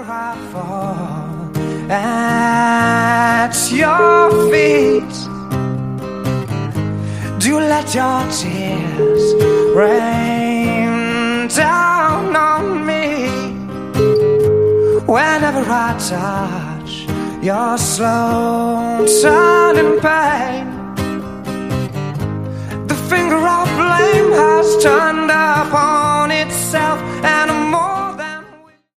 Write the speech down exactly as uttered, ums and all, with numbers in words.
I fall at your feet, do let your tears rain down on me. Whenever I touch your slow turning pain, the finger of blame has turned